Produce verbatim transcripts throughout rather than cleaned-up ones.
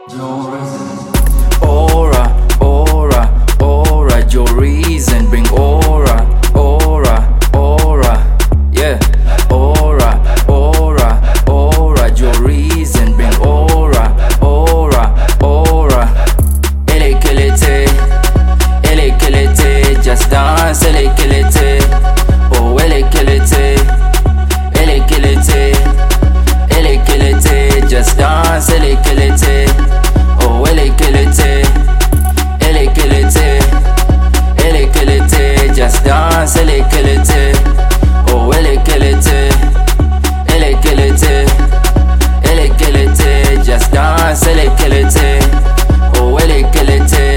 Joe Resident. Aura, aura, aura, Joe Reason, bring aura, aura, aura, yeah. Aura, aura, aura, Joe Reason, bring aura, aura, aura. Elle est elle est qu'elle était, just dance, elle est qu'elle était. Oh, elle est qu'elle était, elle est qu'elle était, elle est qu'elle était, just dance, elle est qu'elle était. Oh, elle est qu'elle était, elle est qu'elle était, elle est qu'elle était, just dance, elle est qu'elle était. Oh, elle est qu'elle était, elle est qu'elle était, elle est qu'elle était, just dance, elle est qu'elle était. Oh, elle est qu'elle était.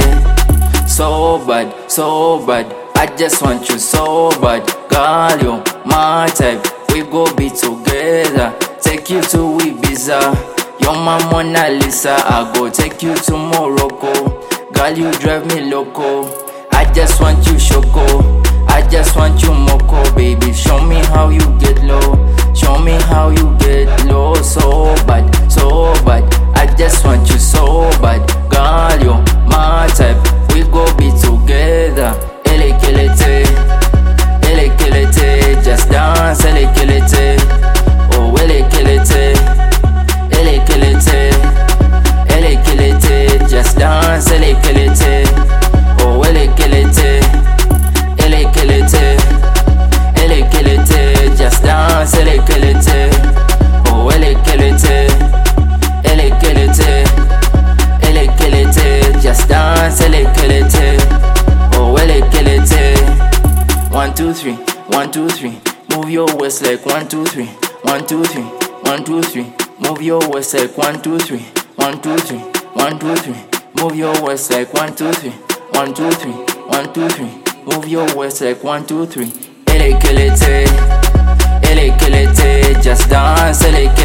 So bad, so bad, I just want you so bad. Girl, you my type, we go be together. Take you to Ibiza, you're my Mona Lisa. I go take you to Morocco. Girl, you drive me loco. I just want you choco, I just want you moco. Baby, show me how you get low, show me how you get low. So bad, so bad, I just want you so bad. Girl, you my type, we go be together. Elle est qu'elle était, elle est qu'elle était, just dance, elle est qu'elle était. Oh, elle est qu'elle était, elle est qu'elle était, elle est qu'elle était, just dance, elle est qu'elle était. Oh, elle est qu'elle était, elle est qu'elle était, elle est qu'elle était, just dance, elle est qu'elle était. Oh, elle est qu'elle était, elle est qu'elle était, elle est qu'elle était, just dance, elle est qu'elle était. Oh, elle est qu'elle était. One, two, three, one, two, three. Move your waist like one, two, three. One, two, three, one, two, three. Move your waist like one, two, three. One, two, three, one, two, three. Move your waist like one, two, three. One, two, three, one, two, three. Move your waist like one, two, three. Elle est qu'elle était, elle est qu'elle était, just dance, elle est